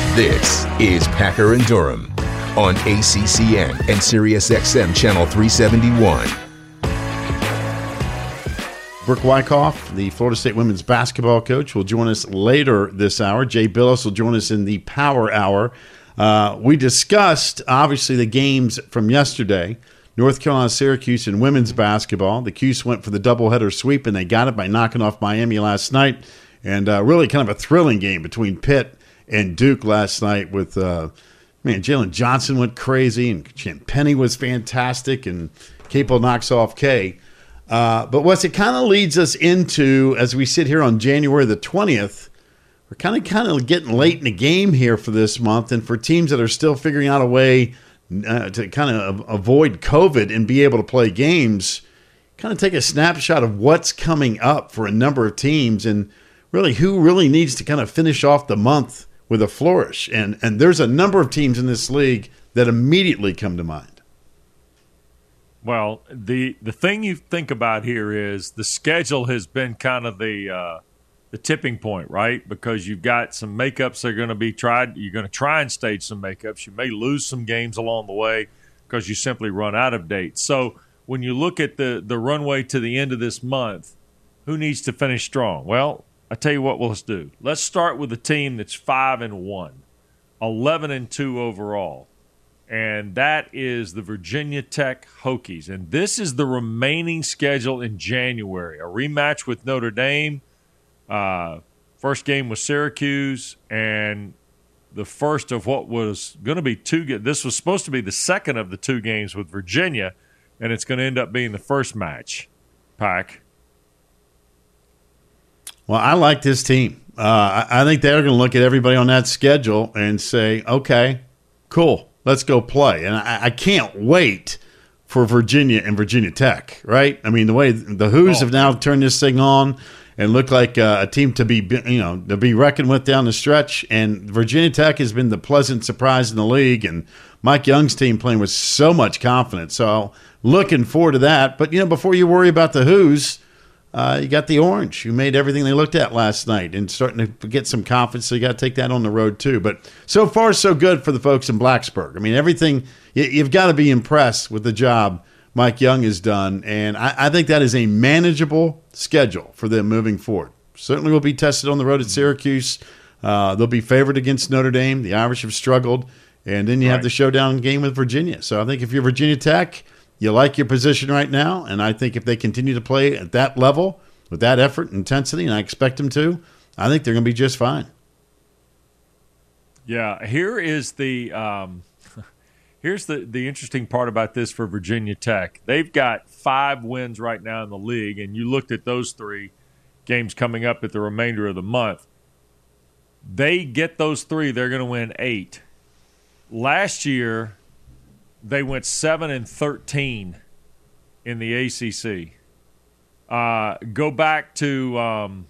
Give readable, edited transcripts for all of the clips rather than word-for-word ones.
This is Packer and Durham on ACCN and SiriusXM Channel 371. Brooke Wyckoff, the Florida State women's basketball coach, will join us later this hour. Jay Billis will join us in the Power Hour. We discussed, obviously, the games from yesterday. North Carolina, Syracuse in women's basketball. The Cuse went for the doubleheader sweep, and they got it by knocking off Miami last night. And really kind of a thrilling game between Pitt and Duke last night with, Jalen Johnson went crazy, and Penny was fantastic, and Capel knocks off Kay. But what it kind of leads us into, as we sit here on January the 20th, we're kind of getting late in the game here for this month, and for teams that are still figuring out a way to kind of avoid COVID and be able to play games, kind of take a snapshot of what's coming up for a number of teams and really who really needs to kind of finish off the month with a flourish. And there's a number of teams in this league that immediately come to mind. Well, the thing you think about here is the schedule has been kind of the tipping point, right? Because you've got some makeups that are going to be tried. You're going to try and stage some makeups. You may lose some games along the way because you simply run out of dates. So when you look at the runway to the end of this month, who needs to finish strong? Well, I tell you what, let's do. Let's start with a team that's 5-1, 11-2 overall. And that is the Virginia Tech Hokies. And this is the remaining schedule in January. A rematch with Notre Dame. First game was Syracuse. And the first of what was going to be this was supposed to be the second of the two games with Virginia. And it's going to end up being the first match. Pack. Well, I like this team. I think they're going to look at everybody on that schedule and say, okay, cool. Let's go play. And I can't wait for Virginia and Virginia Tech, right? I mean, the way the Hoos have now turned this thing on and look like a team to be reckoned with down the stretch. And Virginia Tech has been the pleasant surprise in the league. And Mike Young's team playing with so much confidence. So looking forward to that. But, before you worry about the Hoos, you got the Orange, who made everything they looked at last night and starting to get some confidence. So you got to take that on the road too. But so far, so good for the folks in Blacksburg. I mean, everything, you've got to be impressed with the job Mike Young has done. And I think that is a manageable schedule for them moving forward. Certainly will be tested on the road at Syracuse. They'll be favored against Notre Dame. The Irish have struggled. And then you have the showdown game with Virginia. So I think if you're Virginia Tech, you like your position right now, and I think if they continue to play at that level with that effort and intensity, and I expect them to, I think they're going to be just fine. Yeah, here is here's the interesting part about this for Virginia Tech. They've got 5 wins right now in the league, and you looked at those 3 games coming up at the remainder of the month. They get those 3, they're going to win 8. Last year, they went 7-13 in the ACC. Go back to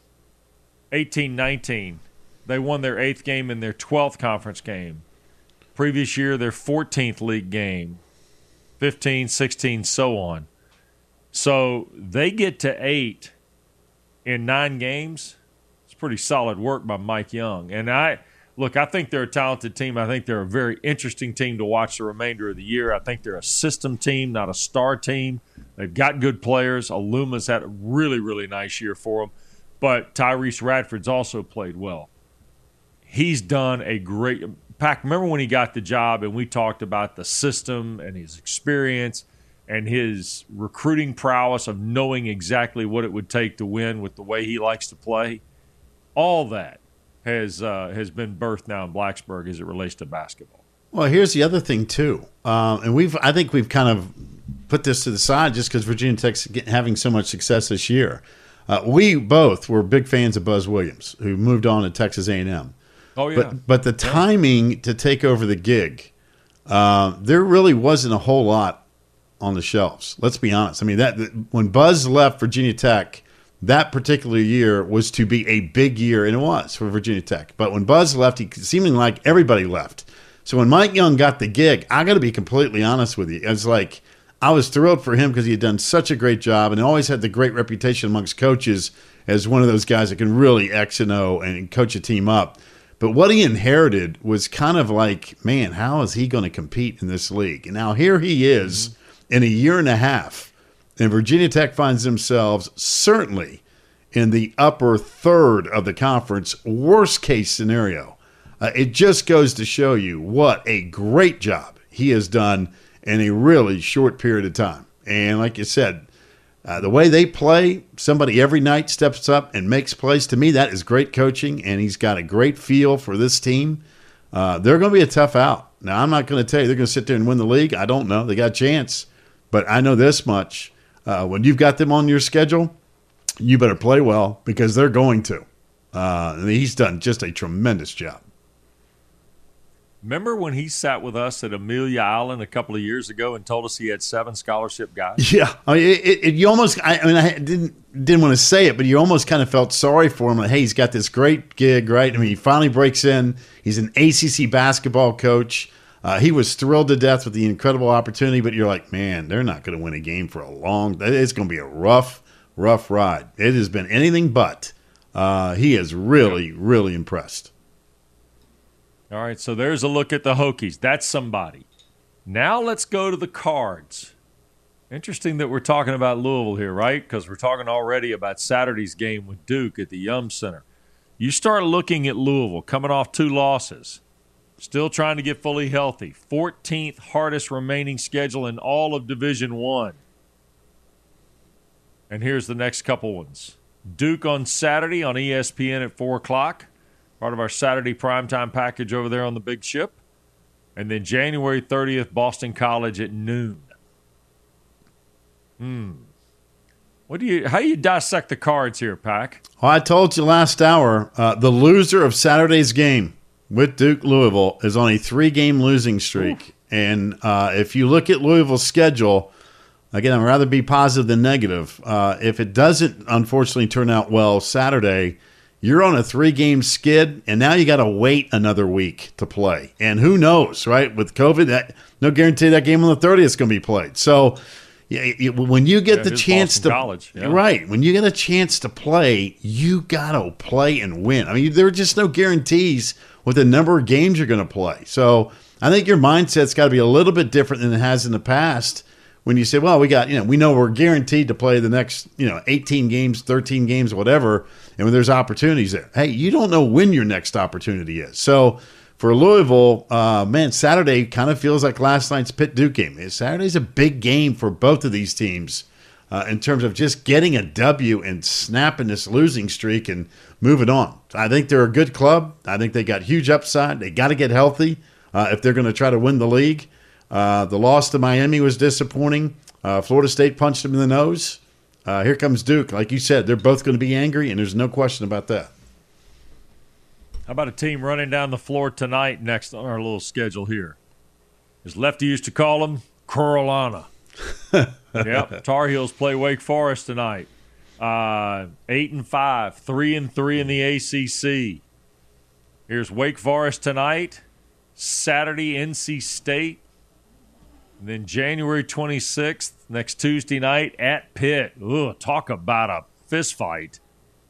18-19. They won their 8th game in their 12th conference game. Previous year, their 14th league game. 15, 16, so on. So they get to 8 in 9 games. It's pretty solid work by Mike Young. And I think they're a talented team. I think they're a very interesting team to watch the remainder of the year. I think they're a system team, not a star team. They've got good players. Aluma's had a really, really nice year for them. But Tyrese Radford's also played well. He's done a great – Pac, remember when he got the job and we talked about the system and his experience and his recruiting prowess of knowing exactly what it would take to win with the way he likes to play? All that has been birthed now in Blacksburg as it relates to basketball. Well, here's the other thing too, and I think we've kind of put this to the side just because Virginia Tech's having so much success this year. We both were big fans of Buzz Williams, who moved on to Texas A&M. Oh yeah, but the timing to take over the gig, there really wasn't a whole lot on the shelves. Let's be honest. I mean, when Buzz left Virginia Tech, that particular year was to be a big year, and it was for Virginia Tech. But when Buzz left, he seeming like everybody left. So when Mike Young got the gig, I got to be completely honest with you. It's like I was thrilled for him because he had done such a great job and always had the great reputation amongst coaches as one of those guys that can really X and O and coach a team up. But what he inherited was kind of like, man, how is he going to compete in this league? And now here he is in a year and a half, and Virginia Tech finds themselves certainly in the upper third of the conference, worst case scenario. It just goes to show you what a great job he has done in a really short period of time. And like you said, the way they play, somebody every night steps up and makes plays. To me, that is great coaching, and he's got a great feel for this team. They're going to be a tough out. Now, I'm not going to tell you they're going to sit there and win the league. I don't know. They got a chance. But I know this much. When you've got them on your schedule, you better play well because they're going to. He's done just a tremendous job. Remember when he sat with us at Amelia Island a couple of years ago and told us he had 7 scholarship guys? Yeah, I mean, you almost. I didn't want to say it, but you almost kind of felt sorry for him. Like, hey, he's got this great gig, right? I mean, he finally breaks in. He's an ACC basketball coach. He was thrilled to death with the incredible opportunity, but you're like, man, they're not going to win a game for a long. It's going to be a rough ride. It has been anything but. He is really, really impressed. All right, so there's a look at the Hokies. That's somebody. Now let's go to the Cards. Interesting that we're talking about Louisville here, right? Because we're talking already about Saturday's game with Duke at the Yum Center. You start looking at Louisville coming off 2 losses, still trying to get fully healthy. 14th hardest remaining schedule in all of Division I. And here's the next couple ones. Duke on Saturday on ESPN at 4 o'clock. Part of our Saturday primetime package over there on the big ship. And then January 30th, Boston College at noon. How do you dissect the Cards here, Pack? Well, I told you last hour, the loser of Saturday's game with Duke Louisville is on a 3-game losing streak. Ooh. And if you look at Louisville's schedule, again, I'd rather be positive than negative. If it doesn't, unfortunately, turn out well Saturday, you're on a 3-game skid, and now you got to wait another week to play. And who knows, right? With COVID, no guarantee that game on the 30th is going to be played. So when you get the chance to college, right, when you get a chance to play, you got to play and win. I mean, there are just no guarantees with the number of games you're going to play. So I think your mindset's got to be a little bit different than it has in the past. When you say, well, we know we're guaranteed to play the next, 18 games, 13 games, whatever, and when there's opportunities there. Hey, you don't know when your next opportunity is. So for Louisville, Saturday kind of feels like last night's Pitt-Duke game. Saturday's a big game for both of these teams in terms of just getting a W and snapping this losing streak and moving on. I think they're a good club. I think they got huge upside. They got to get healthy if they're going to try to win the league. The loss to Miami was disappointing. Florida State punched them in the nose. Here comes Duke. Like you said, they're both going to be angry, and there's no question about that. How about a team running down the floor tonight next on our little schedule here? As Lefty used to call them, Carolina. Yep, Tar Heels play Wake Forest tonight. 8-5, 3-3 in the ACC. Here's Wake Forest tonight. Saturday, NC State. And then January 26th, next Tuesday night, at Pitt. Ugh, talk about a fist fight.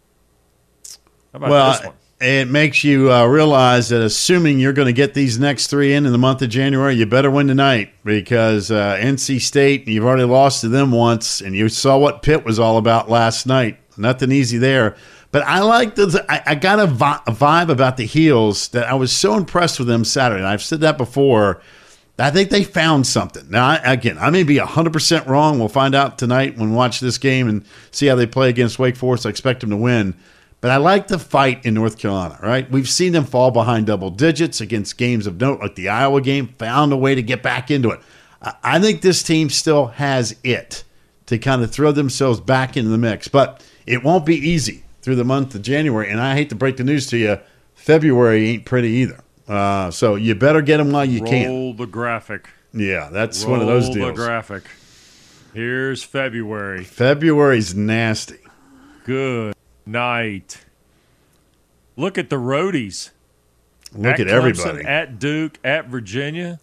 How about this one? It makes you realize that assuming you're going to get these next 3 in the month of January, you better win tonight because NC State, you've already lost to them once, and you saw what Pitt was all about last night. Nothing easy there. But I like I got a vibe about the Heels that I was so impressed with them Saturday. And I've said that before. I think they found something. Now, I may be 100% wrong. We'll find out tonight when we watch this game and see how they play against Wake Forest. I expect them to win. But I like the fight in North Carolina, right? We've seen them fall behind double digits against games of note, like the Iowa game, found a way to get back into it. I think this team still has it to kind of throw themselves back into the mix. But it won't be easy through the month of January. And I hate to break the news to you, February ain't pretty either. So you better get them while you can. Roll the graphic. Yeah, that's one of those deals. Roll the graphic. Here's February. February's nasty. Good night. Look at the roadies. Look at everybody. At Duke, at Virginia.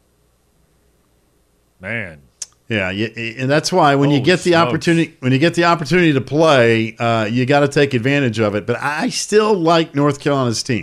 Man. Yeah, and that's why when you get the opportunity to play, you got to take advantage of it. But I still like North Carolina's team.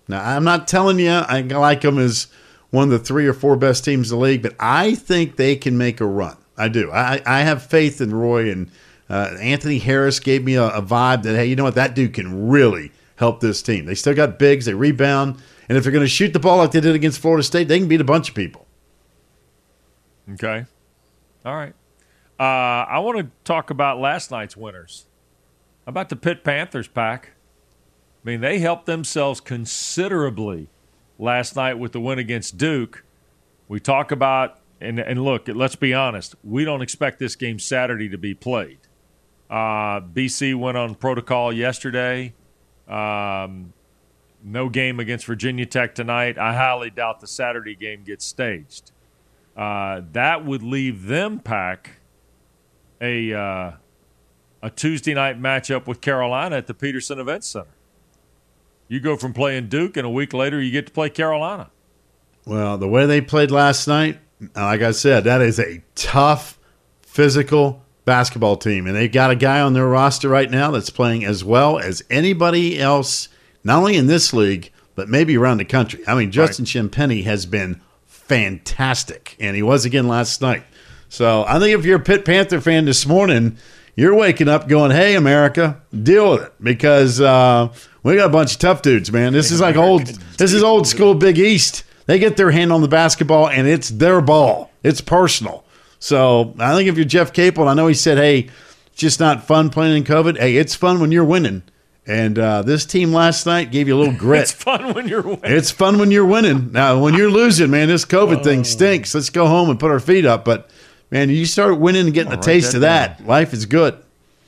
Now, I'm not telling you I like them as one of the 3 or 4 best teams in the league, but I think they can make a run. I do. I have faith in Roy, and Anthony Harris gave me a vibe that, hey, you know what, that dude can really help this team. They still got bigs, they rebound, and if they're going to shoot the ball like they did against Florida State, they can beat a bunch of people. Okay. All right. I want to talk about last night's winners. How about the Pitt Panthers, Pack? I mean, they helped themselves considerably last night with the win against Duke. We talk about, and look, let's be honest, we don't expect this game Saturday to be played. BC went on protocol yesterday. No game against Virginia Tech tonight. I highly doubt the Saturday game gets staged. That would leave them, Pack, a Tuesday night matchup with Carolina at the Peterson Event Center. You go from playing Duke, and a week later you get to play Carolina. Well, the way they played last night, like I said, that is a tough, physical basketball team. And they've got a guy on their roster right now that's playing as well as anybody else, not only in this league, but maybe around the country. I mean, Justin Champagnie has been fantastic, and he was again last night. So I think if you're a Pitt Panther fan this morning, you're waking up going, hey, America, deal with it, because we got a bunch of tough dudes, man. This is like old school Big East. They get their hand on the basketball, and it's their ball. It's personal. So I think if you're Jeff Capel, I know he said, hey, it's just not fun playing in COVID. Hey, it's fun when you're winning. And this team last night gave you a little grit. It's fun when you're winning. It's fun when you're winning. Now, when you're losing, man, this COVID thing stinks. Let's go home and put our feet up. But, man, you start winning and getting a taste of that, life is good.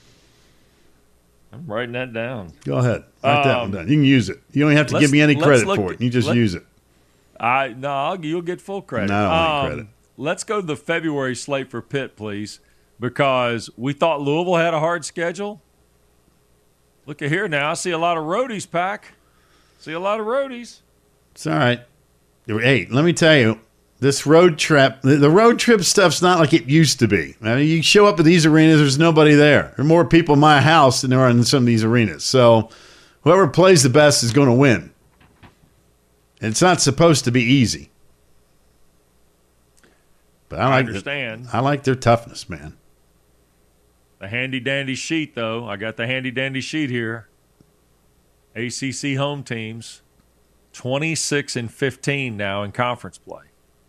I'm writing that down. Go ahead. Write that one down. You can use it. You don't have to give me any credit for it. You just use it. You'll get full credit. No, I don't need credit. Let's go to the February slate for Pitt, please, because we thought Louisville had a hard schedule. Look at here now. I see a lot of roadies, Pack. See a lot of roadies. It's all right. Hey, let me tell you, this road trip, the road trip stuff's not like it used to be. I mean, you show up at these arenas, there's nobody there. There are more people in my house than there are in some of these arenas. So whoever plays the best is going to win. And it's not supposed to be easy. But I understand. I like their toughness, man. The handy-dandy sheet, though. I got the handy-dandy sheet here. ACC home teams, 26-15 now in conference play.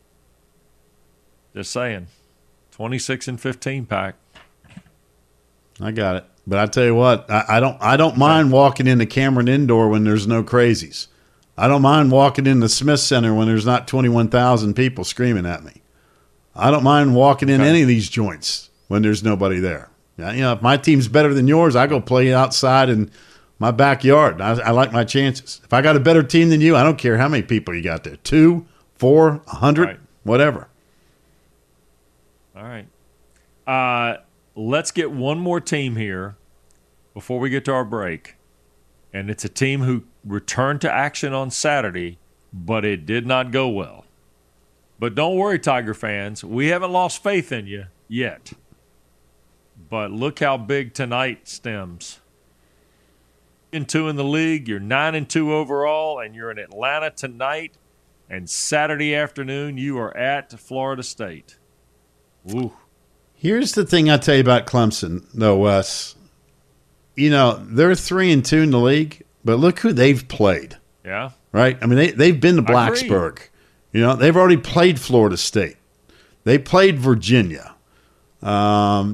Just saying. 26-15, Pack. I got it. But I tell you what, I don't mind walking into Cameron Indoor when there's no crazies. I don't mind walking into Smith Center when there's not 21,000 people screaming at me. I don't mind walking in any of these joints when there's nobody there. You know, if my team's better than yours, I go play outside in my backyard. I like my chances. If I got a better team than you, I don't care how many people you got there. 2, 4, 100, whatever. All right. Let's get one more team here before we get to our break. And it's a team who returned to action on Saturday, but it did not go well. But don't worry, Tiger fans. We haven't lost faith in you yet. But look how big tonight stems. 2 in the league, you're 9-2 overall, and you're in Atlanta tonight. And Saturday afternoon, you are at Florida State. Woo. Here's the thing I tell you about Clemson, though, Wes. You know, they're 3-2 in the league, but look who they've played. Yeah. Right? I mean, they've been to Blacksburg. You know, they've already played Florida State. They played Virginia. They're.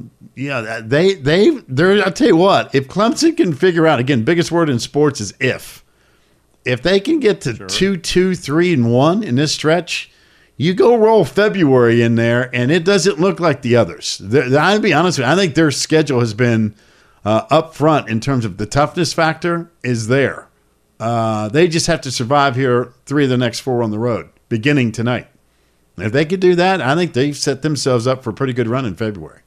I tell you what, if Clemson can figure out, again, biggest word in sports is if they can get to 2-2, 3-1 in this stretch, you go roll February in there, and it doesn't look like the others. I'll be honest with you, I think their schedule has been up front in terms of the toughness factor is there. They just have to survive here 3 of the next 4 on the road, beginning tonight. If they could do that, I think they've set themselves up for a pretty good run in February.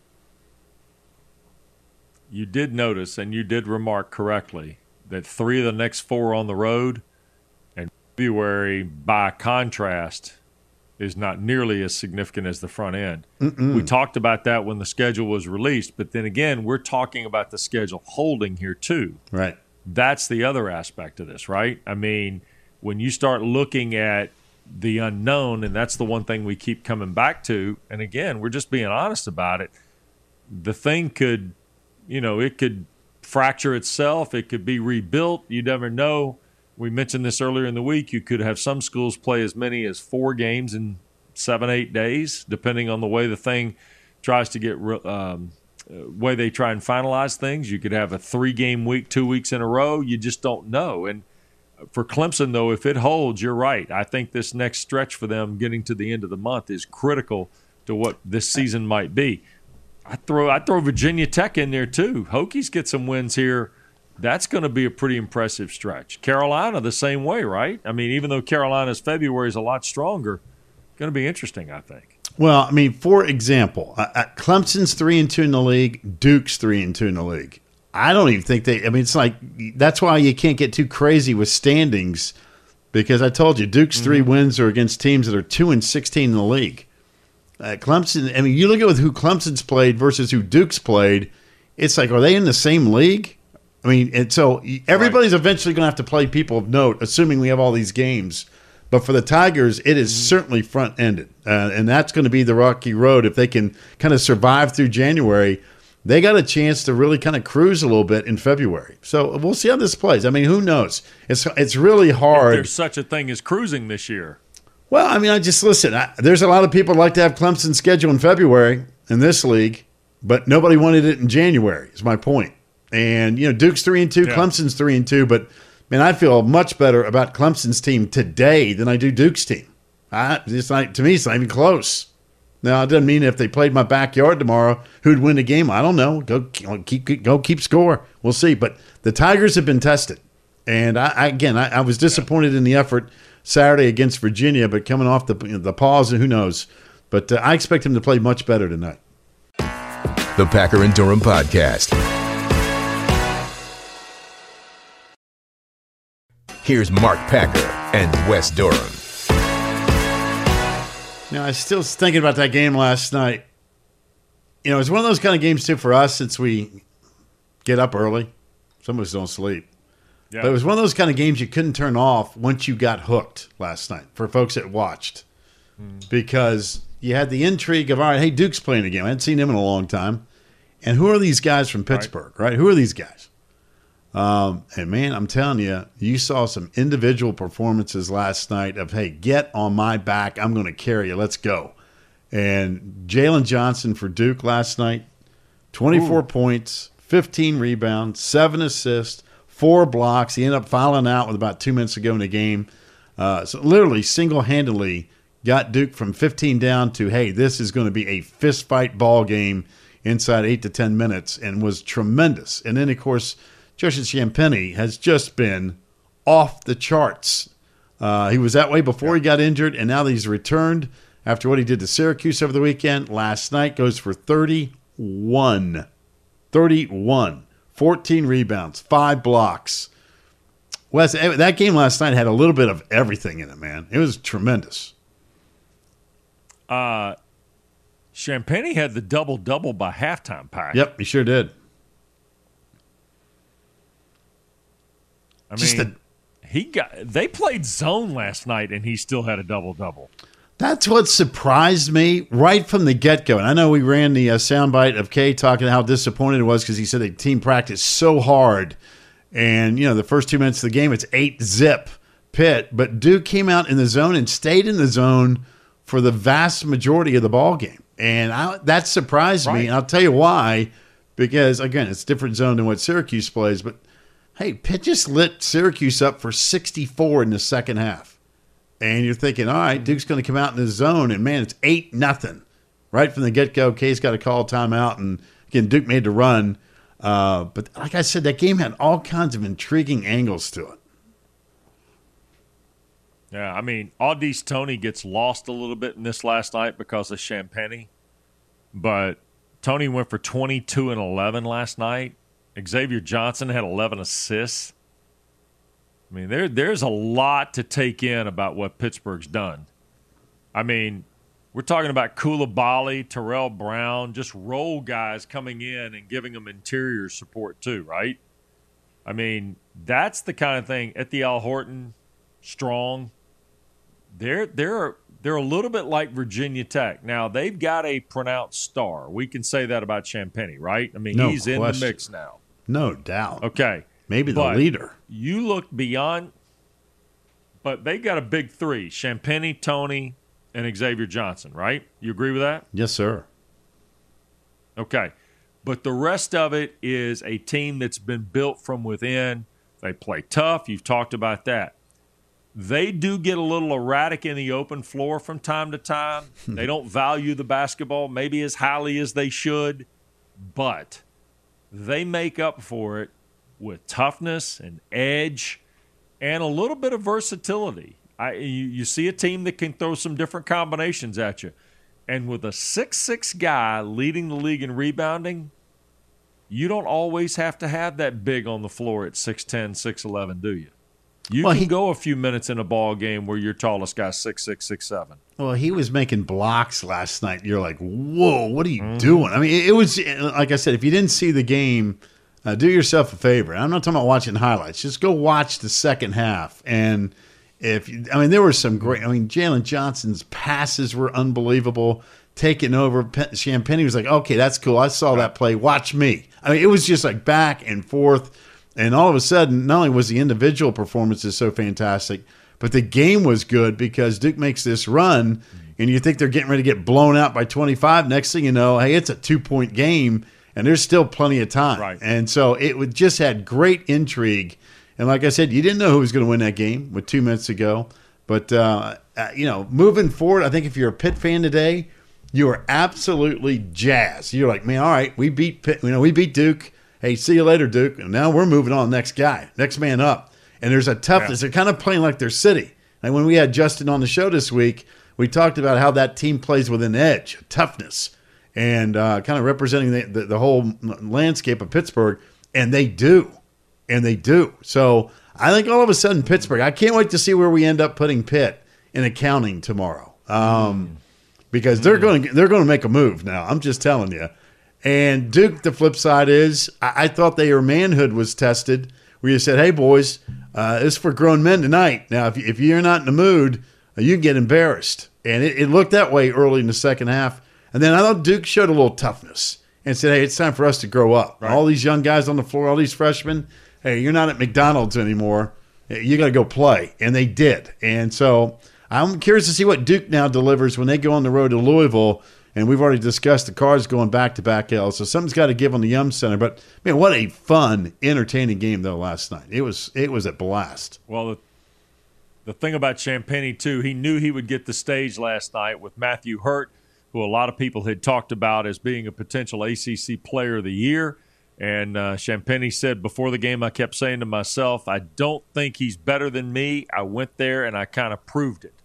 You did notice, and you did remark correctly, that 3 of the next 4 on the road, and February, by contrast, is not nearly as significant as the front end. We talked about that when the schedule was released, but then again, we're talking about the schedule holding here too. Right. That's the other aspect of this, right? I mean, when you start looking at the unknown, and that's the one thing we keep coming back to, and again, we're just being honest about it, the thing could, it could fracture itself. It could be rebuilt. You never know. We mentioned this earlier in the week. You could have some schools play as many as 4 games in 7-8 days, depending on the way the thing tries to get way they try and finalize things. You could have a 3-game week, 2 weeks in a row. You just don't know. And for Clemson, though, if it holds, you're right. I think this next stretch for them getting to the end of the month is critical to what this season might be. I'd throw Virginia Tech in there, too. Hokies get some wins here. That's going to be a pretty impressive stretch. Carolina, the same way, right? I mean, even though Carolina's February is a lot stronger, going to be interesting, I think. Well, I mean, for example, Clemson's 3-2 in the league. Duke's 3-2 in the league. I don't even think it's like that's why you can't get too crazy with standings, because I told you Duke's 3 wins are against teams that are 2-16 in the league. Clemson, I mean, you look at who Clemson's played versus who Duke's played, it's like, are they in the same league? I mean, and so everybody's eventually going to have to play people of note, assuming we have all these games. But for the Tigers, it is certainly front-ended, and that's going to be the rocky road. If they can kind of survive through January, they got a chance to really kind of cruise a little bit in February. So we'll see how this plays. I mean, who knows? It's really hard. If there's such a thing as cruising this year. Well, I mean, there's a lot of people like to have Clemson's schedule in February in this league, but nobody wanted it in January, is my point. And, Duke's 3-2, Clemson's 3-2, but, man, I feel much better about Clemson's team today than I do Duke's team. To me, it's not even close. Now, it doesn't mean if they played my backyard tomorrow, who'd win the game. I don't know. Go keep score. We'll see. But the Tigers have been tested. And, I was disappointed in the effort Saturday against Virginia, but coming off the pause, who knows. But I expect him to play much better tonight. The Packer and Durham Podcast. Here's Mark Packer and Wes Durham. Now, I still was thinking about that game last night. It's one of those kind of games, too, for us, since we get up early. Some of us don't sleep. Yeah. But it was one of those kind of games you couldn't turn off once you got hooked last night for folks that watched. Because you had the intrigue of, all right, hey, Duke's playing a game. I hadn't seen him in a long time. And who are these guys from Pittsburgh, right? Who are these guys? And, man, I'm telling you, you saw some individual performances last night of, hey, get on my back. I'm going to carry you. Let's go. And Jalen Johnson for Duke last night, 24 points, 15 rebounds, 7 assists, 4 blocks. He ended up fouling out with about 2 minutes to go in the game. So literally single-handedly got Duke from 15 down to, hey, this is going to be a fist-fight ball game inside 8 to 10 minutes, and was tremendous. And then, of course, Justin Champagnie has just been off the charts. He was that way before he got injured, and now that he's returned after what he did to Syracuse over the weekend, last night goes for 31. 14 rebounds, 5 blocks. Wes, that game last night had a little bit of everything in it, man. It was tremendous. Champagnie had the double-double by halftime, Pack. Yep, he sure did. I mean, they played zone last night, and he still had a double-double. That's what surprised me right from the get-go. And I know we ran the soundbite of Kay talking how disappointed it was because he said the team practiced so hard. And, the first 2 minutes of the game, it's 8-zip Pitt. But Duke came out in the zone and stayed in the zone for the vast majority of the ball game. And that surprised me. And I'll tell you why. Because, again, it's a different zone than what Syracuse plays. But, hey, Pitt just lit Syracuse up for 64 in the second half. And you're thinking, all right, Duke's going to come out in the zone, and, man, it's 8-0. Right from the get-go, Kay's got to call a timeout, and, again, Duke made the run. But like I said, that game had all kinds of intriguing angles to it. Yeah, I mean, Au'Diese Toney gets lost a little bit in this last night because of Champagnie. But Toney went for 22 and 11 last night. Xavier Johnson had 11 assists. I mean, there's a lot to take in about what Pittsburgh's done. I mean, we're talking about Coulibaly, Terrell Brown, just role guys coming in and giving them interior support too, right? I mean, that's the kind of thing. Etienne Horton, strong. They're a little bit like Virginia Tech. Now, they've got a pronounced star. We can say that about Champagnie, right? I mean, No he's in question. the mix now. No doubt. Okay. Maybe the But leader. You look beyond, but they got a big three: Champagnie, Tony, and Xavier Johnson, right? You agree with that? Yes, sir. Okay. But the rest of it is a team that's been built from within. They play tough. You've talked about that. They do get a little erratic in the open floor from time to time. They don't value the basketball maybe as highly as they should, but they make up for it with toughness and edge and a little bit of versatility. You see a team that can throw some different combinations at you. And with a 6'6" guy leading the league in rebounding, you don't always have to have that big on the floor at 6'10", 6'11", do you? You can go a few minutes in a ball game where your tallest guy's 6'6", 6'7". Well, he was making blocks last night. You're like, whoa, what are you doing? I mean, it was, like I said, if you didn't see the game, do yourself a favor. I'm not talking about watching highlights. Just go watch the second half. And there were some great, Jalen Johnson's passes were unbelievable. Taking over, Champagnie was like, okay, that's cool. I saw that play. Watch me. I mean, it was just like back and forth. And all of a sudden, not only was the individual performances so fantastic, but the game was good because Duke makes this run, and you think they're getting ready to get blown out by 25. Next thing you know, hey, it's a 2-point game, and there's still plenty of time. Right. And so it just had great intrigue. And like I said, you didn't know who was going to win that game with 2 minutes to go. But, moving forward, I think if you're a Pitt fan today, you are absolutely jazzed. You're like, man, all right, we beat Pitt. We beat Duke. Hey, see you later, Duke. And now we're moving on. Next guy, next man up. And there's a toughness. They're kind of playing like their city. And when we had Justin on the show this week, we talked about how that team plays with an edge, toughness, and kind of representing the whole landscape of Pittsburgh. And they do. And they do. So I think all of a sudden Pittsburgh, I can't wait to see where we end up putting Pitt in accounting tomorrow. Because they're going to make a move now. I'm just telling you. And Duke, the flip side is, I thought their manhood was tested, where you said, hey, boys, this is for grown men tonight. Now, if you're not in the mood, you can get embarrassed. And it looked that way early in the second half. And then I thought Duke showed a little toughness and said, hey, it's time for us to grow up. Right. All these young guys on the floor, all these freshmen, hey, you're not at McDonald's anymore. You got to go play. And they did. And so I'm curious to see what Duke now delivers when they go on the road to Louisville. And we've already discussed the Cards going back-to-back L's, so something's got to give on the Yum Center. But, man, what a fun, entertaining game, though, last night. It was a blast. Well, the thing about Champagnie, too, he knew he would get the stage last night with Matthew Hurt, who a lot of people had talked about as being a potential ACC Player of the Year. And Champagnie said before the game, I kept saying to myself, I don't think he's better than me. I went there, and I kind of proved it.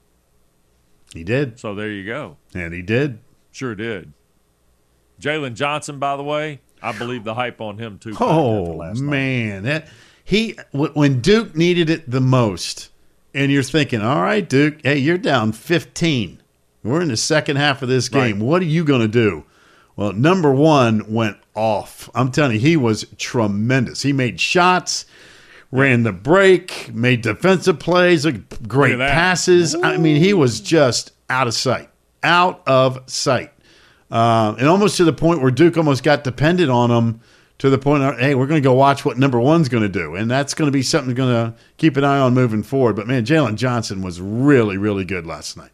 He did. So there you go. And he did. Sure did. Jalen Johnson, by the way, I believe the hype on him, too. Oh, man. When Duke needed it the most, and you're thinking, all right, Duke, hey, you're down 15. We're in the second half of this game. Right. What are you going to do? Well, number one went off. I'm telling you, he was tremendous. He made shots. Ran the break, made defensive plays, great passes. Ooh. I mean, he was just out of sight. Out of sight. And almost to the point where Duke almost got dependent on him to the point of, hey, we're going to go watch what number one's going to do. And that's going to be something we're going to keep an eye on moving forward. But, man, Jalen Johnson was really, really good last night.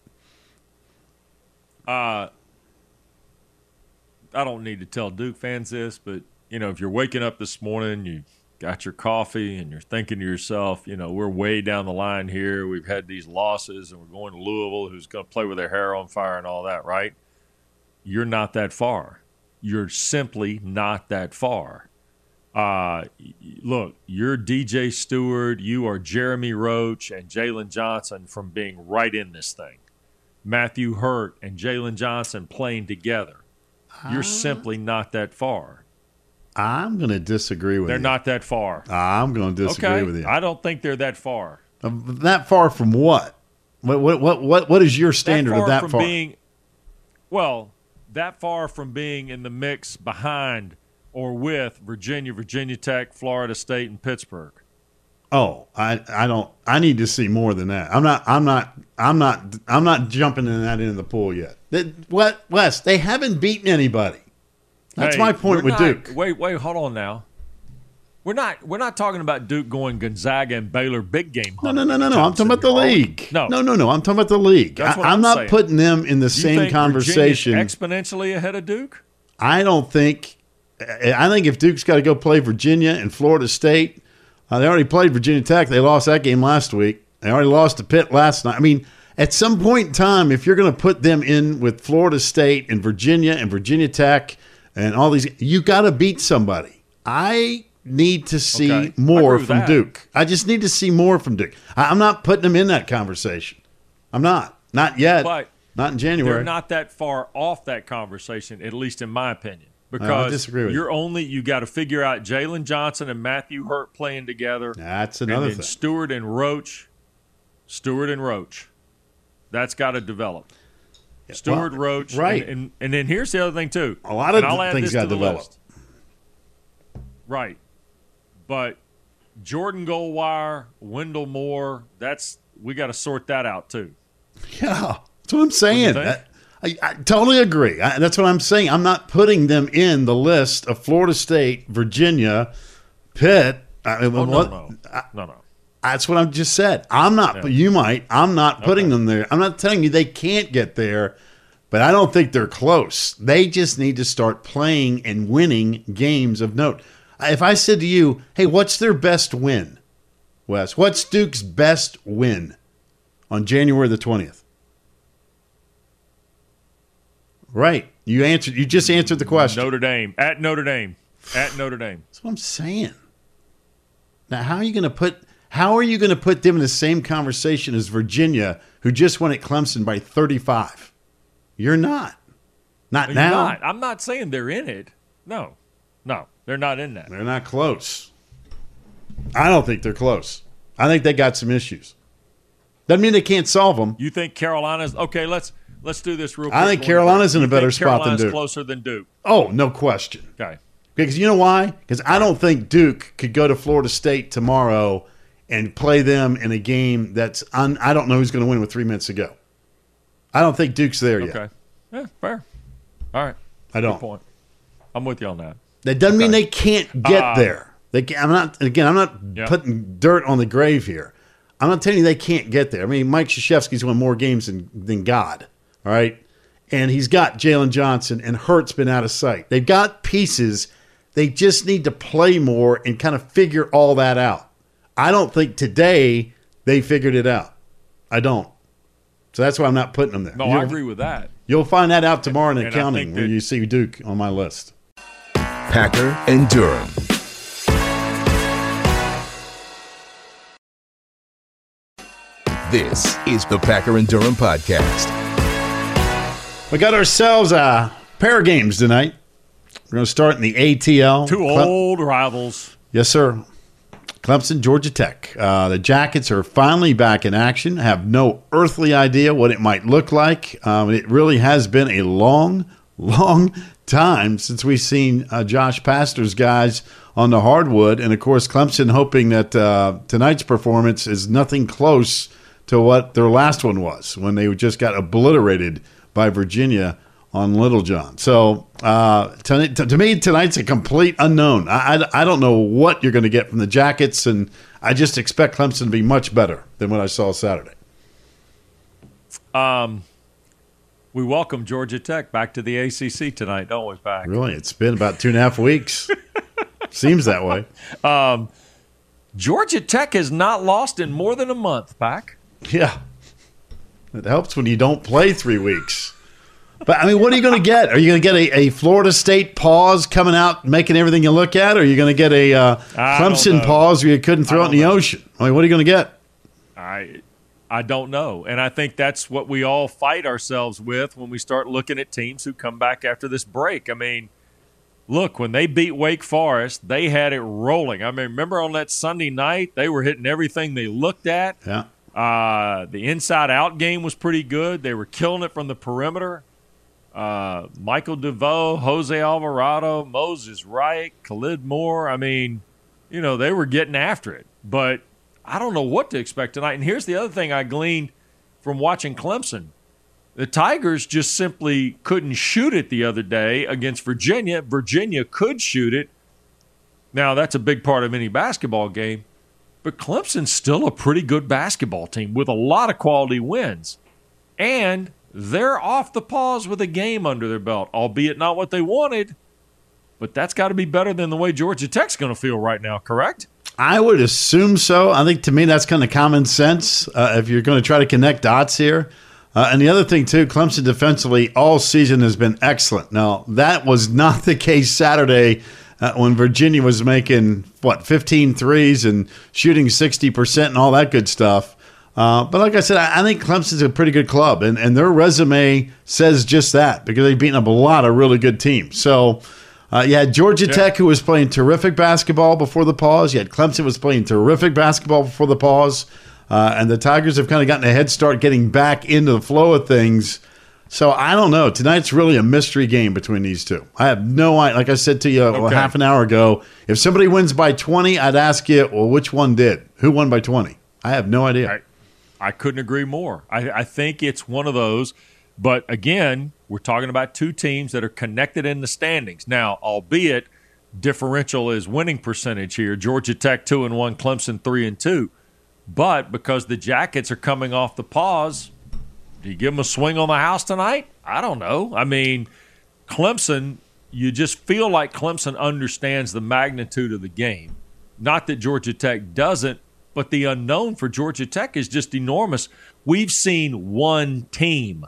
I don't need to tell Duke fans this, but, if you're waking up this morning, you got your coffee and you're thinking to yourself, we're way down the line here. We've had these losses and we're going to Louisville, who's going to play with their hair on fire and all that, right? You're not that far. You're simply not that far. Look, you're DJ Stewart, you are Jeremy Roach and Jalen Johnson from being right in this thing. Matthew Hurt and Jalen Johnson playing together. You're simply not that far. I'm going to disagree with you. They're not that far. I'm going to disagree with you. I don't think they're that far. That far from what? What is your standard of that far? That far from being in the mix behind or with Virginia Tech, Florida State, and Pittsburgh. Oh, I don't. I need to see more than that. I'm not jumping in that into the pool yet. What, Wes? They haven't beaten anybody. That's my point with Duke. Wait, hold on now. We're not talking about Duke going Gonzaga and Baylor big game. No. I'm talking about the league. No. I'm talking about the league. I'm not saying. putting them in the same think conversation. Virginia's exponentially ahead of Duke? I don't think. I think if Duke's got to go play Virginia and Florida State, they already played Virginia Tech. They lost that game last week. They already lost to Pitt last night. I mean, at some point in time, if you're going to put them in with Florida State and Virginia Tech and all these, you got to beat somebody. I need to see more from Duke. I just need to see more from Duke. I'm not putting them in that conversation. I'm not. Not yet. But not in January. They're not that far off that conversation, at least in my opinion. I Because disagree with you got to figure out Jalen Johnson and Matthew Hurt playing together. That's another thing. Stewart and Roach. That's got to develop. Stewart, Roach. Right. And then here's the other thing, too. A lot of things got to develop. List. Right. But Jordan Goldwire, Wendell Moore, we got to sort that out, too. Yeah, that's what I'm saying. What I totally agree. That's what I'm saying. I'm not putting them in the list of Florida State, Virginia, Pitt. No. That's what I just said. I'm not. Yeah. You might. I'm not putting them there. I'm not telling you they can't get there, but I don't think they're close. They just need to start playing and winning games of note. If I said to you, hey, what's their best win, Wes? What's Duke's best win on January the 20th? Right. You just answered the question. Notre Dame. At Notre Dame. That's what I'm saying. Now, how are you going to put them in the same conversation as Virginia, who just won at Clemson by 35? You're not. Not You're now. not. I'm not saying they're in it. No, they're not in that. They're not close. I don't think they're close. I think they got some issues. Doesn't mean they can't solve them. You think Carolina's okay? Let's do this real quick. I think Carolina's in a better spot than Duke. Closer than Duke. Oh, no question. Okay. Because you know why? Because I don't think Duke could go to Florida State tomorrow and play them in a game that's I don't know who's going to win with 3 minutes to go. I don't think Duke's there yet. Okay. Yeah, fair. All right. I don't. Good point. I'm with you on that. That doesn't mean they can't get there. I'm not Yeah. putting dirt on the grave here. I'm not telling you they can't get there. I mean, Mike Krzyzewski's won more games than God. All right. And he's got Jalen Johnson, and Hurt's been out of sight. They've got pieces. They just need to play more and kind of figure all that out. I don't think today they figured it out. I don't. So that's why I'm not putting them there. No, I agree with that. You'll find that out tomorrow in And accounting when you see Duke on my list. Packer and Durham. This is the Packer and Durham podcast. We got ourselves a pair of games tonight. We're going to start in the ATL. Two old rivals. Yes, sir. Clemson, Georgia Tech. The Jackets are finally back in action. Have no earthly idea what it might look like. It really has been a long time since we've seen Josh Pastner's guys on the hardwood. And, of course, Clemson hoping that tonight's performance is nothing close to what their last one was when they just got obliterated by Virginia on Littlejohn. So, to me, tonight's a complete unknown. I don't know what you're going to get from the Jackets, and I just expect Clemson to be much better than what I saw Saturday. We welcome Georgia Tech back to the ACC tonight, don't we, Pack? Really? It's been about 2.5 weeks. Seems that way. Georgia Tech has not lost in more than a month, Pack. Yeah. It helps when you don't play 3 weeks. But, I mean, what are you going to get? Are you going to get a Florida State pause coming out, making everything you look at? Or are you going to get a Clemson pause where you couldn't throw it in the ocean? I mean, what are you going to get? I don't know. And I think that's what we all fight ourselves with when we start looking at teams who come back after this break. I mean, look, when they beat Wake Forest, they had it rolling. I mean, remember on that Sunday night, they were hitting everything they looked at. Yeah. The inside-out game was pretty good. They were killing it from the perimeter. Michael DeVoe, Jose Alvarado, Moses Wright, Khalid Moore. I mean, they were getting after it. But I don't know what to expect tonight. And here's the other thing I gleaned from watching Clemson. The Tigers just simply couldn't shoot it the other day against Virginia. Virginia could shoot it. Now, that's a big part of any basketball game. But Clemson's still a pretty good basketball team with a lot of quality wins. And they're off the pause with a game under their belt, albeit not what they wanted. But that's got to be better than the way Georgia Tech's going to feel right now, correct? I would assume so. I think to me that's kind of common sense if you're going to try to connect dots here. And the other thing, too, Clemson defensively all season has been excellent. Now, that was not the case Saturday when Virginia was making, 15 threes and shooting 60% and all that good stuff. But like I said, I think Clemson's a pretty good club, and their resume says just that because they've beaten up a lot of really good teams. So you had Georgia Tech, who was playing terrific basketball before the pause. You had Clemson was playing terrific basketball before the pause. And the Tigers have kind of gotten a head start getting back into the flow of things. So I don't know. Tonight's really a mystery game between these two. I have no idea. Like I said to you half an hour ago, if somebody wins by 20, I'd ask you, well, which one did? Who won by 20? I have no idea. I couldn't agree more. I think it's one of those. But, again, we're talking about two teams that are connected in the standings. Now, albeit differential is winning percentage here. Georgia Tech 2-1, Clemson 3-2. But because the Jackets are coming off the pause, do you give them a swing on the house tonight? I don't know. I mean, Clemson, you just feel like Clemson understands the magnitude of the game. Not that Georgia Tech doesn't, but the unknown for Georgia Tech is just enormous. We've seen one team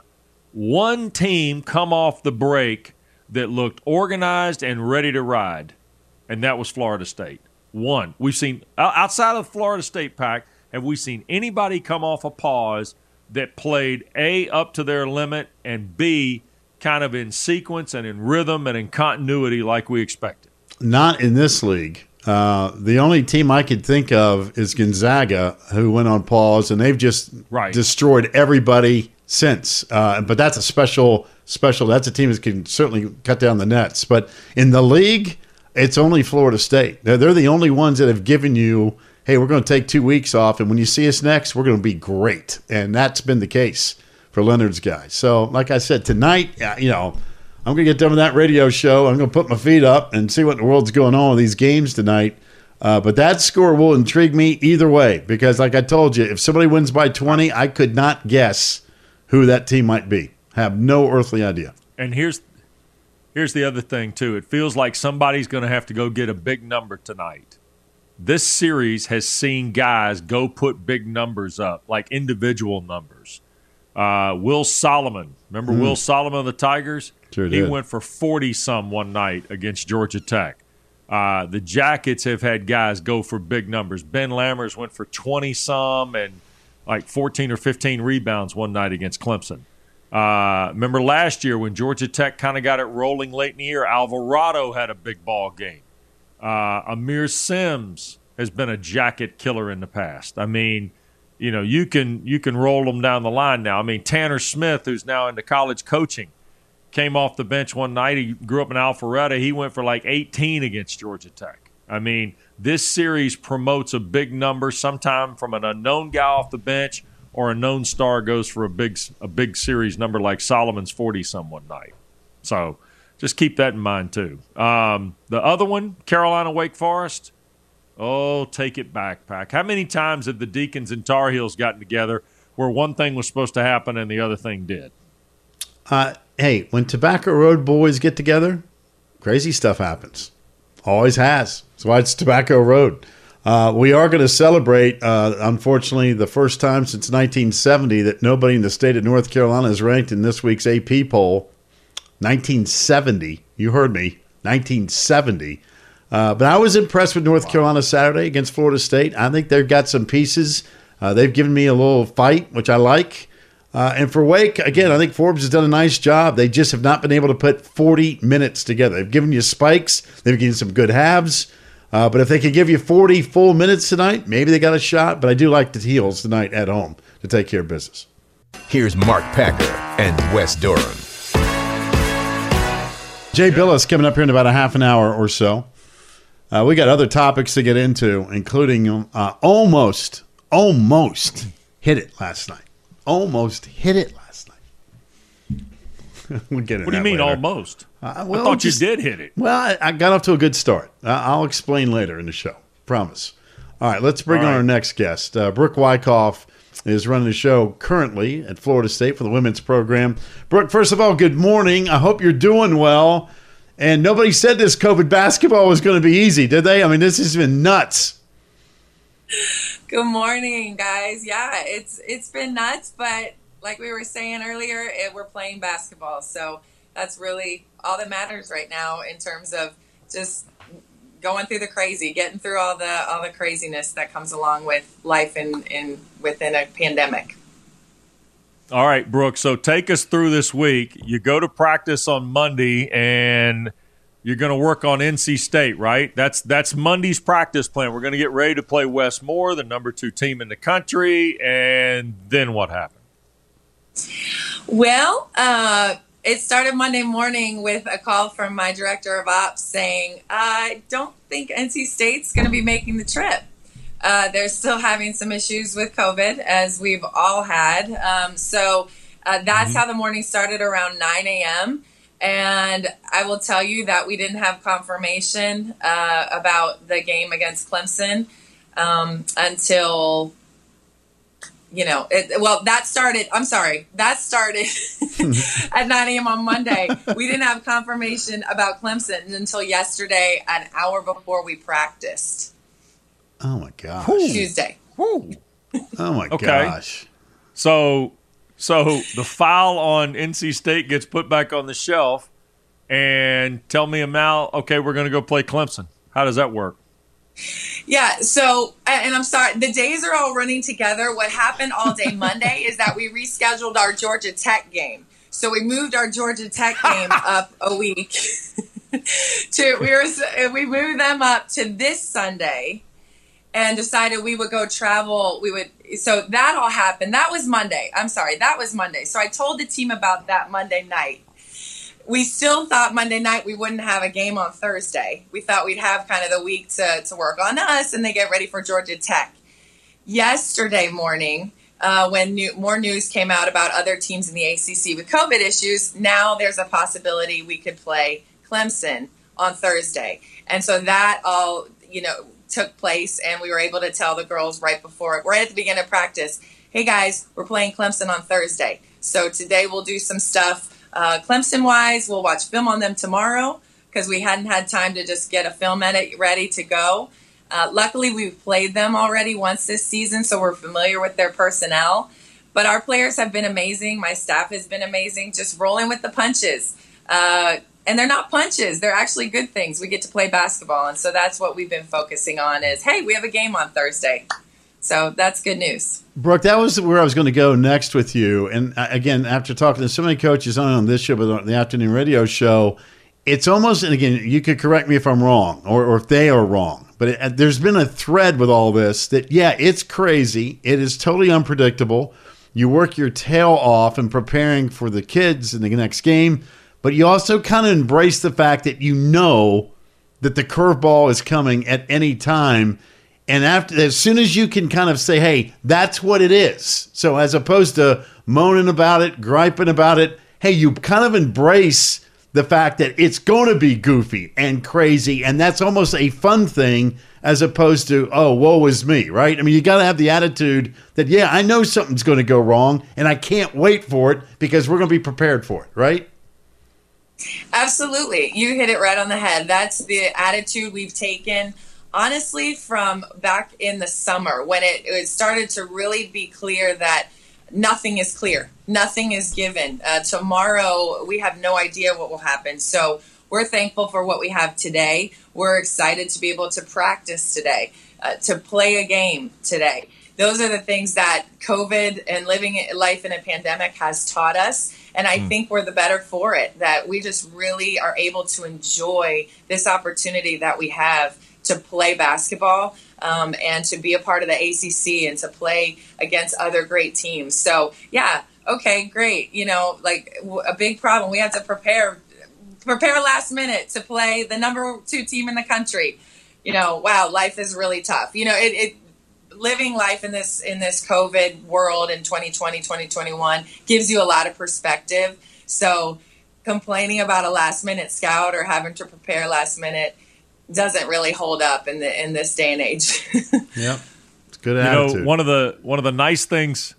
come off the break that looked organized and ready to ride, and that was Florida State. One. We've seen, outside of the Florida State pack, have we seen anybody come off a pause that played A, up to their limit, and B, kind of in sequence and in rhythm and in continuity like we expected? Not in this league. The only team I could think of is Gonzaga, who went on pause, and they've just destroyed everybody since. But that's a special. That's a team that can certainly cut down the nets. But in the league, it's only Florida State. They're the only ones that have given you, hey, we're going to take 2 weeks off, and when you see us next, we're going to be great. And that's been the case for Leonard's guys. So, like I said, tonight, I'm going to get done with that radio show. I'm going to put my feet up and see what in the world's going on with these games tonight. But that score will intrigue me either way because, like I told you, if somebody wins by 20, I could not guess who that team might be. I have no earthly idea. And here's the other thing, too. It feels like somebody's going to have to go get a big number tonight. This series has seen guys go put big numbers up, like individual numbers. Will Solomon, remember Will Solomon of the Tigers? Sure he went for 40-some one night against Georgia Tech. The Jackets have had guys go for big numbers. Ben Lammers went for 20-some and like 14 or 15 rebounds one night against Clemson. Remember last year when Georgia Tech kind of got it rolling late in the year, Alvarado had a big ball game. Amir Sims has been a jacket killer in the past. I mean, you can roll them down the line now. I mean, Tanner Smith, who's now into college coaching, came off the bench one night. He grew up in Alpharetta. He went for like 18 against Georgia Tech. I mean, this series promotes a big number, sometime from an unknown guy off the bench or a known star goes for a big series number like Solomon's 40-some one night. So just keep that in mind, too. The other one, Carolina Wake Forest, take it back, Pack. How many times have the Deacons and Tar Heels gotten together where one thing was supposed to happen and the other thing did? Hey, when Tobacco Road boys get together, crazy stuff happens. Always has. That's why it's Tobacco Road. We are going to celebrate, unfortunately, the first time since 1970 that nobody in the state of North Carolina is ranked in this week's AP poll. 1970. You heard me. 1970. But I was impressed with North Carolina Saturday against Florida State. I think they've got some pieces. They've given me a little fight, which I like. And for Wake, again, I think Forbes has done a nice job. They just have not been able to put 40 minutes together. They've given you spikes. They've given you some good halves. But if they could give you 40 full minutes tonight, maybe they got a shot. But I do like the Heels tonight at home to take care of business. Here's Mark Packer and Wes Durham. Jay Billis coming up here in about a half an hour or so. We got other topics to get into, including almost almost hit it last night. Almost hit it last night. We'll get into What do you mean later. almost? Well, I thought you did hit it. Well, I got off to a good start. I'll explain later in the show. Promise. All right, let's bring on our next guest. Brooke Wyckoff is running the show currently at Florida State for the women's program. Brooke, first of all, good morning. I hope you're doing well. And nobody said this COVID basketball was going to be easy, did they? I mean, this has been nuts. Good morning, guys. Yeah, it's been nuts, but like we were saying earlier, we're playing basketball. So that's really all that matters right now in terms of just going through the crazy, getting through all the craziness that comes along with life within a pandemic. All right, Brooke. So take us through this week. You go to practice on Monday, and you're going to work on NC State, right? That's Monday's practice plan. We're going to get ready to play Westmoore, the number 2 team in the country, and then what happened? Well, it started Monday morning with a call from my director of ops saying, I don't think NC State's going to be making the trip. They're still having some issues with COVID, as we've all had. So that's how the morning started, around 9 a.m. And I will tell you that we didn't have confirmation about the game against Clemson until... that started at 9 a.m. on Monday. We didn't have confirmation about Clemson until yesterday, an hour before we practiced. Oh, my gosh. Tuesday. Woo. Oh, my Okay. gosh. So the file on NC State gets put back on the shelf, and tell me, Amal, okay, we're going to go play Clemson. How does that work? Yeah, so, and I'm sorry, the days are all running together. What happened all day Monday is that we rescheduled our Georgia Tech game. So we moved our Georgia Tech game up a week. We moved them up to this Sunday and decided we would go travel. So that all happened. That was Monday. I'm sorry, that was Monday. So I told the team about that Monday night. We still thought Monday night we wouldn't have a game on Thursday. We thought we'd have kind of the week to work on us and then get ready for Georgia Tech. Yesterday morning, when more news came out about other teams in the ACC with COVID issues, now there's a possibility we could play Clemson on Thursday. And so that all, took place, and we were able to tell the girls right at the beginning of practice, hey guys, we're playing Clemson on Thursday. So today we'll do some stuff Clemson-wise. We'll watch film on them tomorrow because we hadn't had time to just get a film edit ready to go. Luckily, we've played them already once this season, so we're familiar with their personnel. But our players have been amazing. My staff has been amazing, just rolling with the punches. And they're not punches. They're actually good things. We get to play basketball, and so that's what we've been focusing on is, hey, we have a game on Thursday. So that's good news. Brooke, that was where I was going to go next with you. And again, after talking to so many coaches on this show, but on the afternoon radio show, it's almost, and again, you could correct me if I'm wrong or if they are wrong, but there's been a thread with all this that, yeah, it's crazy. It is totally unpredictable. You work your tail off in preparing for the kids in the next game, but you also kind of embrace the fact that you know that the curveball is coming at any time. And as soon as you can kind of say, hey, that's what it is. So as opposed to moaning about it, griping about it, hey, you kind of embrace the fact that it's going to be goofy and crazy. And that's almost a fun thing as opposed to, oh, woe is me, right? I mean, you got to have the attitude that, yeah, I know something's going to go wrong and I can't wait for it because we're going to be prepared for it, right? Absolutely. You hit it right on the head. That's the attitude we've taken. Honestly, from back in the summer when it started to really be clear that nothing is clear, nothing is given. Tomorrow, we have no idea what will happen. So we're thankful for what we have today. We're excited to be able to practice today, to play a game today. Those are the things that COVID and living life in a pandemic has taught us. And I think we're the better for it, that we just really are able to enjoy this opportunity that we have to play basketball and to be a part of the ACC and to play against other great teams. So, yeah, okay, great. Like a big problem. We had to prepare last minute to play the number 2 team in the country. Wow, life is really tough. living life in this COVID world in 2020, 2021 gives you a lot of perspective. So complaining about a last minute scout or having to prepare last minute doesn't really hold up in this day and age. Yep. It's good attitude. One of the nice things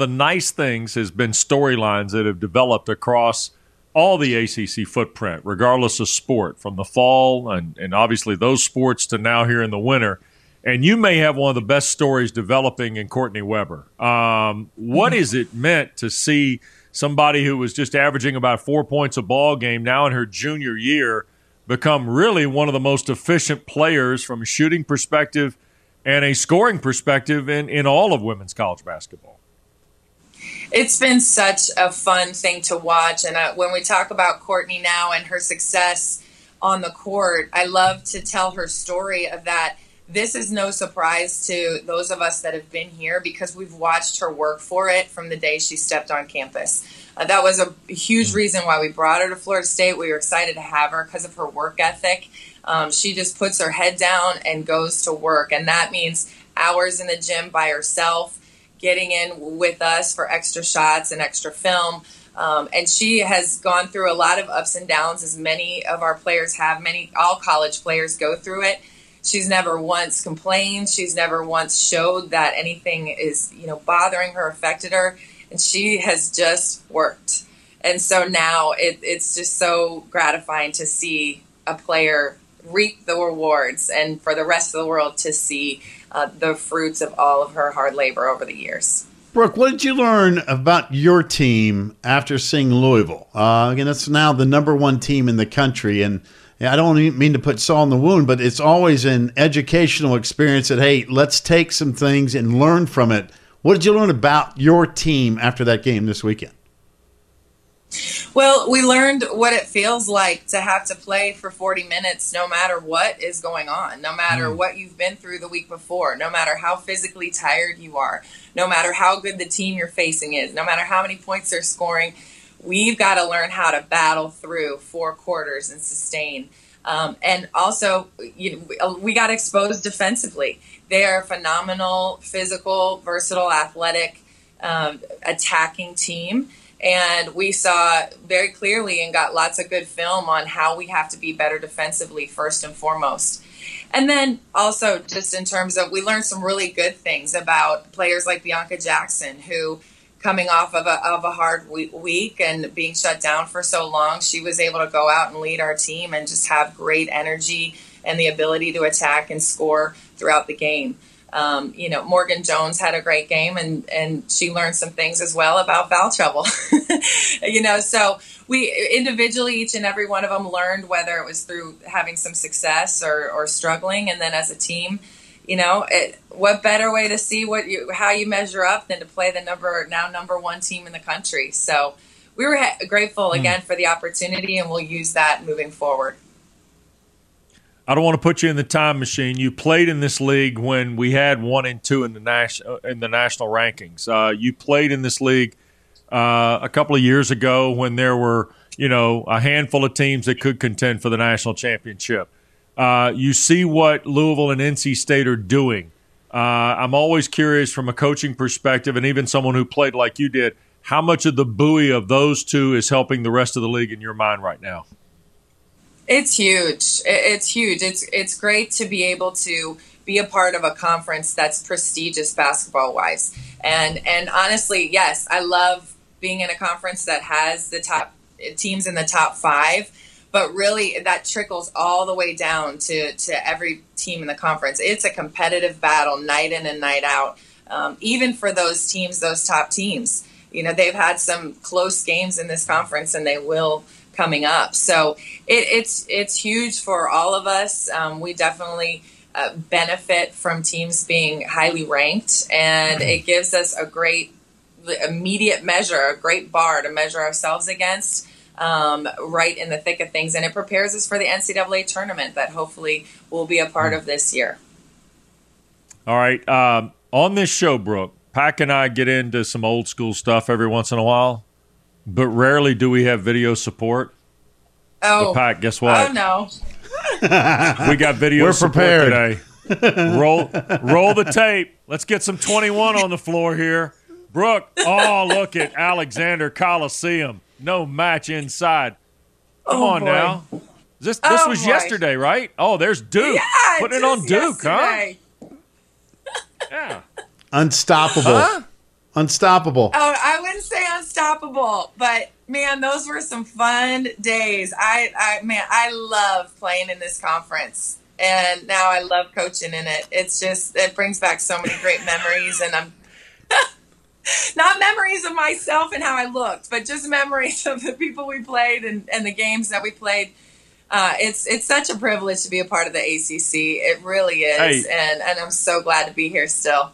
has been storylines that have developed across all the ACC footprint, regardless of sport, from the fall and obviously those sports to now here in the winter. And you may have one of the best stories developing in Courtney Weber. What is it meant to see somebody who was just averaging about 4 points a ball game now in her junior year become really one of the most efficient players from a shooting perspective and a scoring perspective in all of women's college basketball? It's been such a fun thing to watch. And when we talk about Courtney now and her success on the court, I love to tell her story of that. This is no surprise to those of us that have been here because we've watched her work for it from the day she stepped on campus. That was a huge reason why we brought her to Florida State. We were excited to have her because of her work ethic. She just puts her head down and goes to work. And that means hours in the gym by herself, getting in with us for extra shots and extra film. And she has gone through a lot of ups and downs, as many of our players have. All college players go through it. She's never once complained. She's never once showed that anything is, bothering her, affected her. And she has just worked. And so now it's just so gratifying to see a player reap the rewards and for the rest of the world to see the fruits of all of her hard labor over the years. Brooke, what did you learn about your team after seeing Louisville? Again, that's now the number one team in the country. And I don't mean to put salt in the wound, but it's always an educational experience that, hey, let's take some things and learn from it. What did you learn about your team after that game this weekend? Well, we learned what it feels like to have to play for 40 minutes no matter what is going on, no matter what you've been through the week before, no matter how physically tired you are, no matter how good the team you're facing is, no matter how many points they're scoring. We've got to learn how to battle through 4 quarters and sustain. And also, we got exposed defensively. They are a phenomenal, physical, versatile, athletic, attacking team. And we saw very clearly and got lots of good film on how we have to be better defensively first and foremost. And then also just in terms of, we learned some really good things about players like Bianca Jackson, who coming off of a hard week and being shut down for so long, she was able to go out and lead our team and just have great energy and the ability to attack and score throughout the game. Morgan Jones had a great game and she learned some things as well about foul trouble. So we individually, each and every one of them learned, whether it was through having some success or struggling. And then as a team, what better way to see how you measure up than to play the number one team in the country. So we were grateful again for the opportunity, and we'll use that moving forward. I don't want to put you in the time machine. You played in this league when we had 1 and 2 in the national rankings. You played in this league a couple of years ago when there were, a handful of teams that could contend for the national championship. You see what Louisville and NC State are doing. I'm always curious from a coaching perspective, and even someone who played like you did, how much of the buoy of those two is helping the rest of the league in your mind right now? It's huge. It's huge. It's great to be able to be a part of a conference that's prestigious basketball-wise. And honestly, yes, I love being in a conference that has the top teams in the top 5, but really that trickles all the way down to every team in the conference. It's a competitive battle night in and night out, even for those teams, those top teams. They've had some close games in this conference, and they will coming up. So it's huge for all of us. We definitely benefit from teams being highly ranked, and it gives us a great immediate measure, a great bar to measure ourselves against right in the thick of things. And it prepares us for the NCAA tournament that hopefully we'll be a part of this year. All right. On this show, Brooke, Pack and I get into some old school stuff every once in a while, but rarely do we have video support. Oh, but Pack, guess what? Oh, no. We got video support today. Roll the tape. Let's get some 21 on the floor here. Brooke, look at Alexander Coliseum. No match inside. Come on boy. now. This was yesterday, right? Oh, there's Duke. Yeah, Putting it on Duke, yesterday. huh? Yeah. Unstoppable. Huh? Unstoppable. Oh, I wouldn't say unstoppable, but man, those were some fun days. I love playing in this conference, and now I love coaching in it. It brings back so many great memories, and I'm not memories of myself and how I looked, but just memories of the people we played and the games that we played. It's such a privilege to be a part of the ACC. It really is, and I'm so glad to be here still.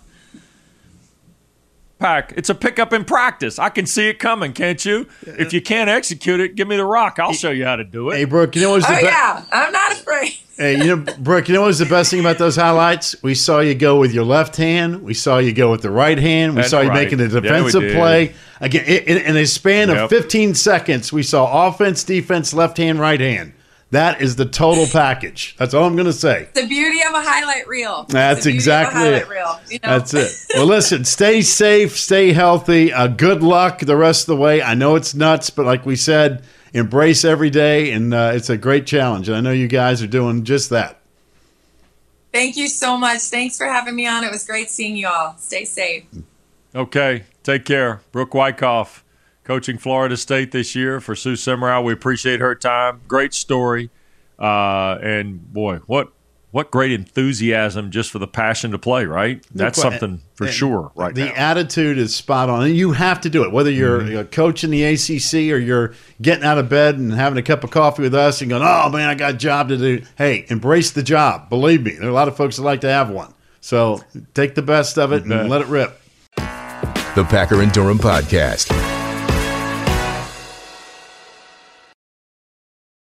Pack, it's a pickup in practice. I can see it coming, can't you? If you can't execute it, give me the rock. I'll show you how to do it. Hey, Brooke, you know what's the best? Yeah, I'm not afraid. Hey, Brooke, you know what's the best thing about those highlights? We saw you go with your left hand. We saw you go with the right hand. We saw you making a defensive play. Again, in a span of 15 seconds, we saw offense, defense, left hand, right hand. That is the total package. That's all I'm going to say. The beauty of a highlight reel. That's exactly it. Reel, you know? That's it. Well, listen, stay safe, stay healthy. Good luck the rest of the way. I know it's nuts, but like we said, embrace every day, and it's a great challenge. And I know you guys are doing just that. Thank you so much. Thanks for having me on. It was great seeing you all. Stay safe. Okay, take care. Brooke Wyckoff, coaching Florida State this year for Sue Semrau. We appreciate her time. Great story. And, boy, what great enthusiasm just for the passion to play, right? That's something for sure right now. The attitude is spot on. And you have to do it, whether you're a coach in the ACC or you're getting out of bed and having a cup of coffee with us and going, oh, man, I got a job to do. Hey, embrace the job. Believe me, there are a lot of folks that like to have one. So take the best of it and let it rip. The Packer and Durham Podcast.